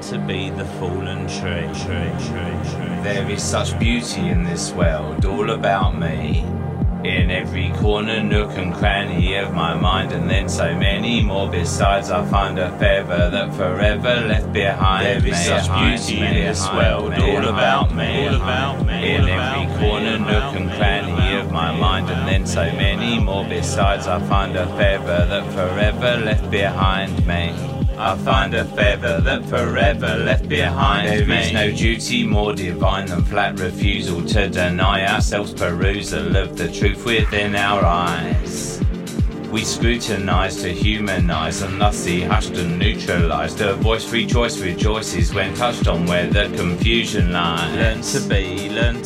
to be the fallen tree. There is such beauty in this world, all about me. In every corner, nook and cranny of my mind, and then so many more besides. I find a feather that forever left behind. There is such beauty in this world, all about me. In every corner, nook and cranny of my mind, and then so many more besides. I find a feather that forever left behind me. I find a feather that forever left behind me. There is no duty more divine than flat refusal to deny ourselves perusal of the truth within our eyes. We scrutinise to humanise and thus see hushed and neutralised. A voice rejoices when touched on where the confusion lies. Learn to be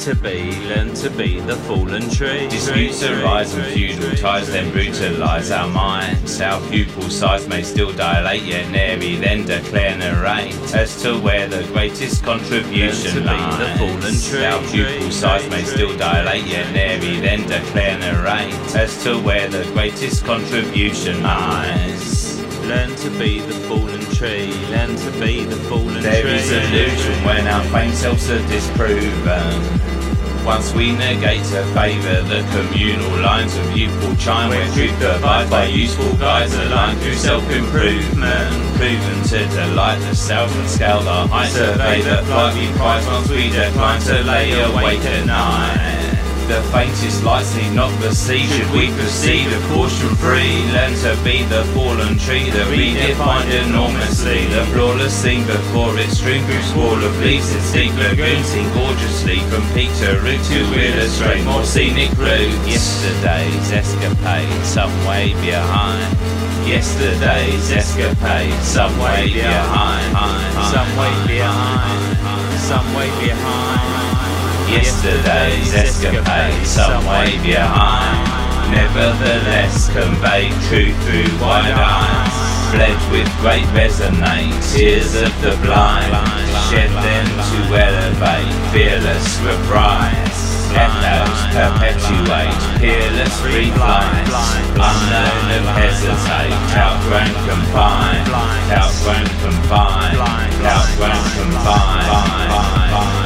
the fallen tree. Disputes arise and feudal ties then brutalise our minds. Our pupil size may still dilate, yet nary then declare narrate as to where the greatest contribution lies. The fallen tree. Our pupil size may still dilate, yet nary then declare narrate as to where the greatest contribution lies. Learn to be the fallen tree. Learn to be the fallen tree. There is illusion when our faint selves are disproven. Once we negate to favour the communal lines of youthful chime, where truth abides by useful guides aligned through self-improvement, proven to delight the self and scale the heights. Survey the flight we prize once we decline to lay awake at night. The faintest lights need not proceed. Should we proceed of caution free? Learn to be the fallen tree that redefined enormously. The flawless scene before its stream through squall of leaves. Its deep lagoon seen gorgeously from peak to root to illustrate more scenic routes. Yesterday's escapade, some way behind. Yesterday's escapade, some way behind. Some way behind. Some way behind. Yesterday's escapade, some way behind. Nevertheless conveyed truth through wide eyes. Fled with great resonate, tears of the blind. Shed them to elevate, fearless reprise. Echoes perpetuate, peerless free flight. Unknown of hesitate, outgrown confined. Outgrown confined, outgrown confined.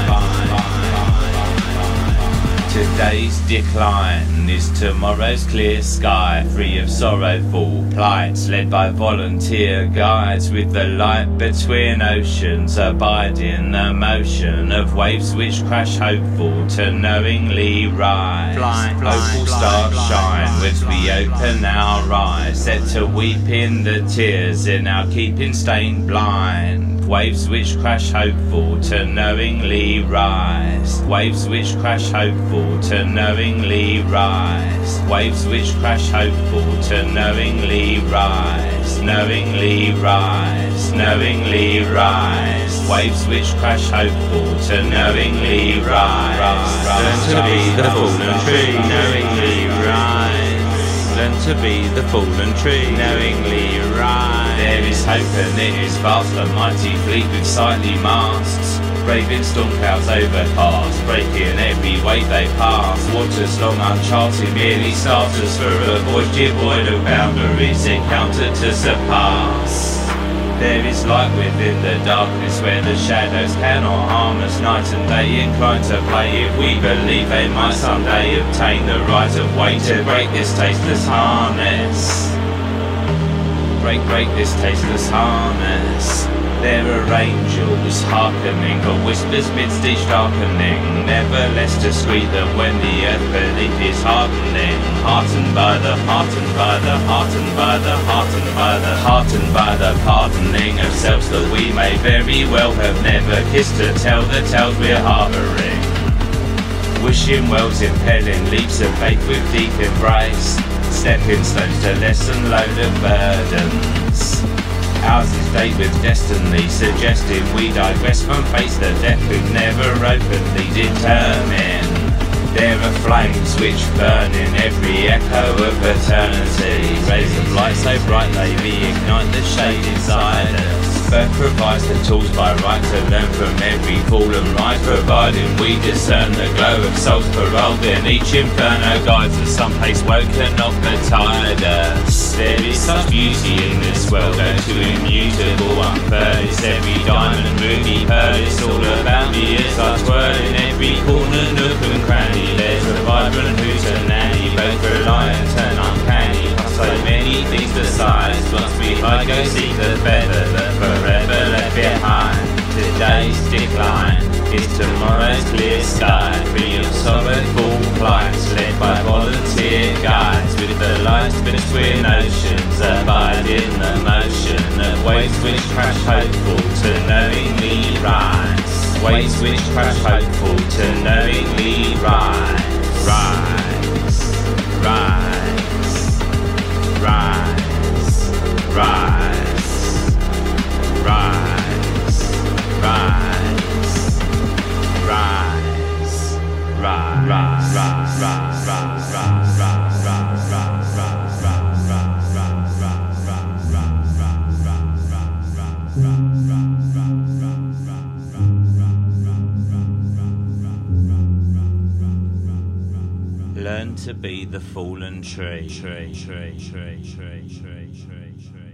Today's decline is tomorrow's clear sky, free of sorrowful plights, led by volunteer guides with the light between oceans. Abide in the motion of waves which crash hopeful to knowingly rise. Hopeful stars shine as we open our eyes, set to weep in the tears in our keeping stained blind. Waves which crash hopeful to knowingly rise. Waves which crash hopeful to knowingly rise. Waves which crash hopeful to knowingly rise. Knowingly rise. Knowingly rise. Waves which crash hopeful to knowingly rise. Learn to be the fallen tree. Knowingly rise. Learn to be the fallen tree. Knowingly rise. There is hope and it is vast, a mighty fleet with sightly masts. Braving storm clouds overcast, breaking every wave they pass. Waters long uncharted, merely starters for a voyage devoid of boundaries, encountered to surpass. There is light within the darkness where the shadows cannot harm us. Night and day inclined to play if we believe they might someday obtain the right of way to break this tasteless harness. Break this tasteless harness. There are angels hearkening, but whispers midst each darkening, never less discreet than when the earth beneath is hardening. Heartened by the pardoning of selves that we may very well have never kissed to tell the tales we're harbouring. Wishing wells impelling leaps of faith with deep embrace. Stepping stones to lessen load of burdens. Ours is date with destiny, suggesting we digress from face the death who never openly determine. There are flames which burn in every echo of eternity. Rays of light so bright they reignite the shade inside us. Birth provides the tools by right to learn from every fall and rise, providing we discern the glow of souls paroled in each inferno guides us someplace woken off the tide. There is such beauty in this world, though too immutable, unfurnished. Every diamond, ruby, pearl, it's all about me as I twirl in every corner, nook and cranny. There's a vibrant hootenanny, both reliant and uncanny. So many things besides, once we hide, go seek the feather that forever left behind. Today's decline is tomorrow's clear sky, free of sorrowful plights, led by volunteer guides, with the lights between oceans, abide in the motion of waves which crash hopeful to knowingly rise. Waves which crash hopeful to knowingly rise. Rise, rise, rise, rise, rise, rise, rise, rise, Learn to be the fallen tree.